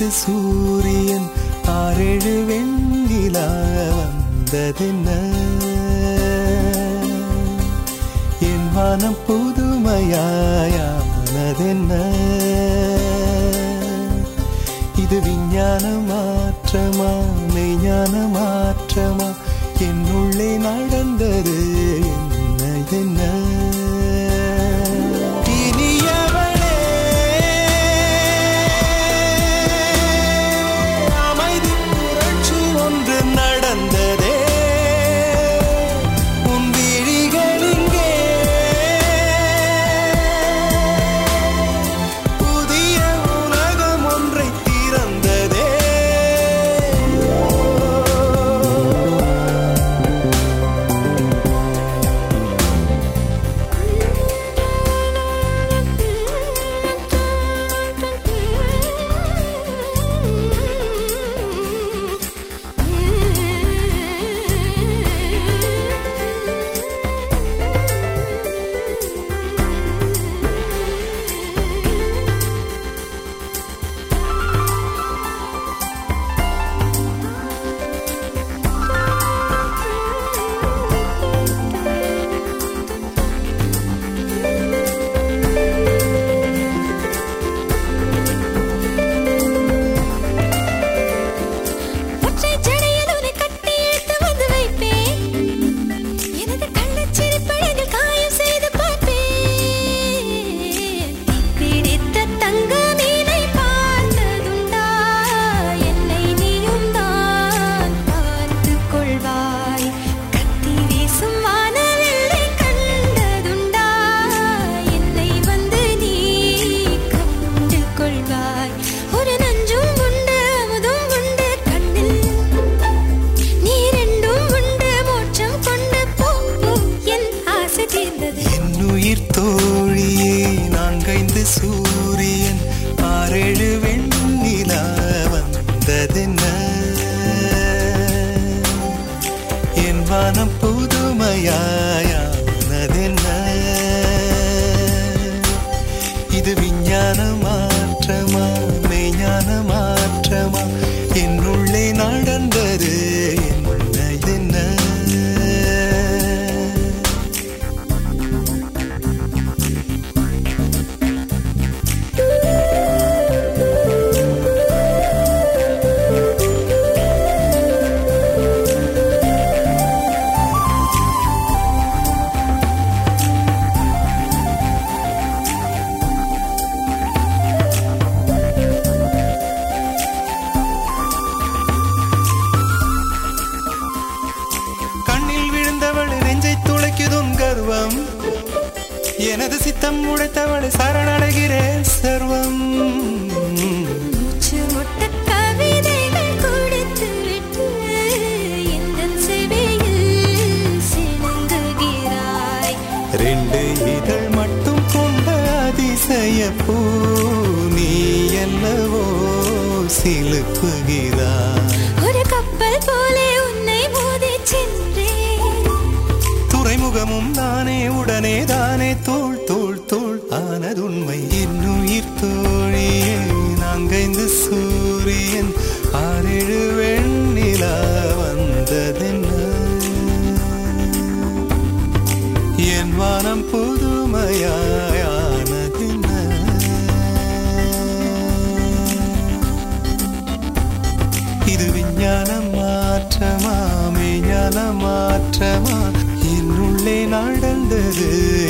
நான்கைந்து சூரியன் ஆறேழு வெண்ணிலா வந்ததென்ன என் வானம் புதுமையாயானதென்ன இது விஞ்ஞான மாற்றமா மெய்ஞான மாற்றமா என்னுள்ளே நடந்தது என்ன தோழியே நான்கைந்து சூரியன் ஆறேழு வெண்ணிலா வந்ததென்ன என் வானம் புதுமையாயானதென்ன இது விஞ்ஞான மாற்றமா மெய்ஞான மாற்றமா என்னுள்ளே நடந்தது என்ன எனது சித்தம் உடைத்தவளை சரணடைகிறேன் சர்வம் கவிதைகள் கொடுத்து விட்டு எந்த செவியில் சிணுங்குகிறாய் ரெண்டு இதழ் மட்டும் கொண்ட அதிசய பூ நீ என்னவோ சிலுப்புகிறாய் ஒரு கப்பல் போலே உன்னை மோதி சென்றேன் துறைமுகமும் நானே உடனே தானே தோள் தோள் தோள் ஆனதுண்மை இன்னுயிர் தோழியே நான்கைந்து சூரியன் ஆறேழு வெண்ணிலா வந்ததென்ன என் வானம் புதுமையாயானதென்ன இது விஞ்ஞான மாற்றமா மெய்ஞான மாற்றமா என்னுள்ளே நடந்தது